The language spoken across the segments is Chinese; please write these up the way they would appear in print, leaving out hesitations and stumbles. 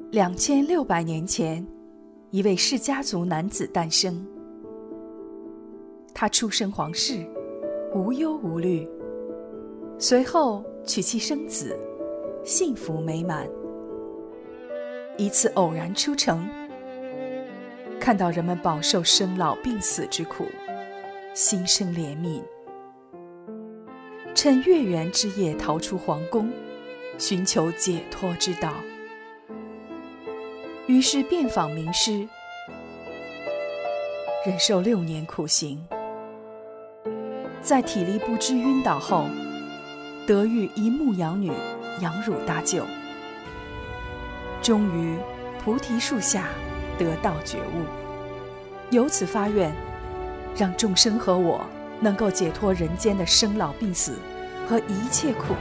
2600年前，一位氏家族男子诞生。他出身皇室，无忧无虑，随后娶妻生子，幸福美满。一次偶然出城，看到人们饱受生老病死之苦，心生怜悯，趁月圆之夜逃出皇宫，寻求解脱之道。于是遍访名师，忍受6年苦行，在体力不支晕倒后，得遇一牧羊女养乳搭救，终于菩提树下得到觉悟，由此发愿，让众生和我能够解脱人间的生老病死和一切苦。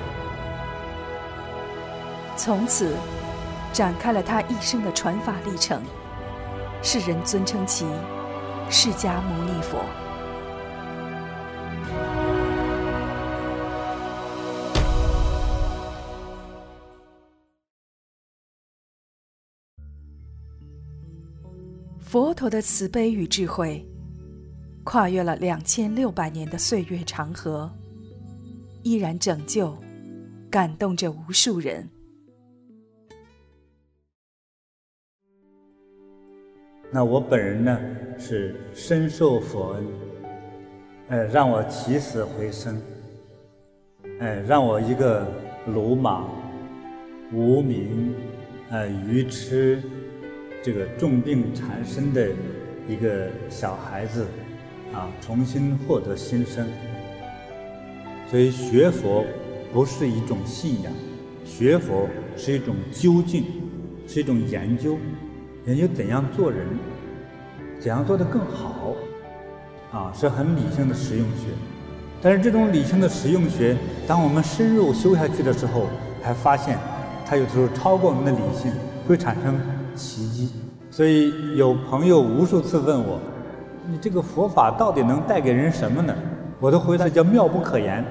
从此展开了他一生的传法历程，世人尊称其释迦牟尼佛。佛陀的慈悲与智慧跨越了2600年的岁月长河，依然拯救、感动着无数人。 那我本人呢，是深受佛恩，让我起死回生，让我一个鲁莽、无名、愚痴，这个重病缠身的一个小孩子重新获得新生。所以学佛不是一种信仰，学佛是一种究竟，是一种研究怎样做人，怎样做得更好是很理性的实用学。但是这种理性的实用学，当我们深入修下去的时候，还发现它有的时候超过我们的理性，会产生奇迹。所以有朋友无数次问我，你这个佛法到底能带给人什么呢？我的回答叫妙不可言。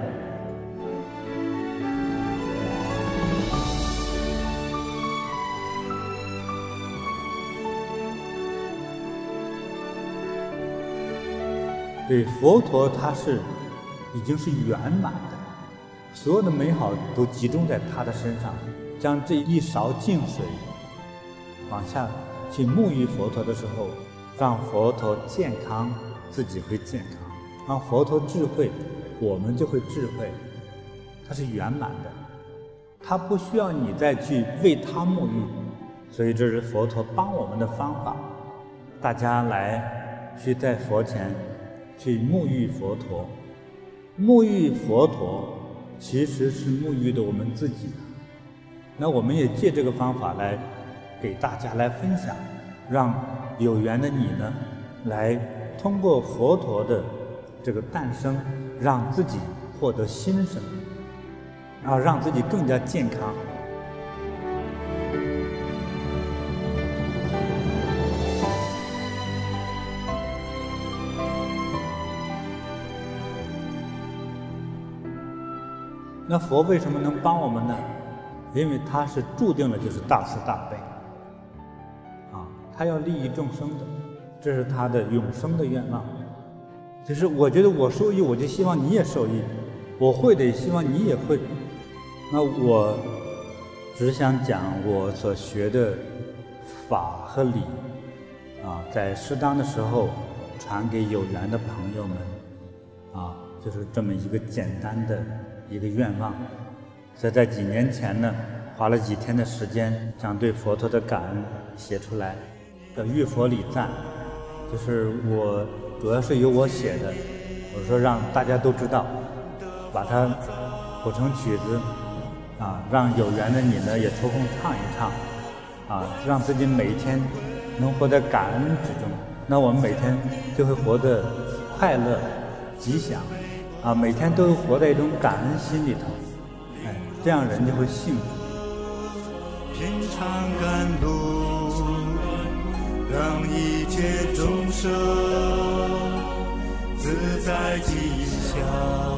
对，佛陀他已经是圆满的，所有的美好都集中在他的身上。将这一勺净水往下去沐浴佛陀的时候，让佛陀健康，自己会健康；让佛陀智慧，我们就会智慧。它是圆满的，它不需要你再去为它沐浴。所以这是佛陀帮我们的方法。大家来去在佛前去沐浴佛陀，沐浴佛陀其实是沐浴的我们自己。那我们也借这个方法来给大家来分享，让有缘的你呢，来通过佛陀的这个诞生，让自己获得新生，然后让自己更加健康。那佛为什么能帮我们呢？因为他是注定了就是大慈大悲他要利益众生的，这是他的永生的愿望。就是我觉得我受益，我就希望你也受益，我会的也希望你也会。那我只想讲我所学的法和理在适当的时候传给有缘的朋友们就是这么一个简单的一个愿望。所以在几年前呢，花了几天的时间，将对佛陀的感恩写出来，叫《遇佛礼赞》，就是我主要是由我写的。我说让大家都知道，把它谱成曲子让有缘的你呢也抽空唱一唱让自己每一天能活在感恩之中。那我们每天就会活得快乐、吉祥每天都活在一种感恩心里头。这样人就会幸福。 品尝甘露，让一切众生自在吉祥。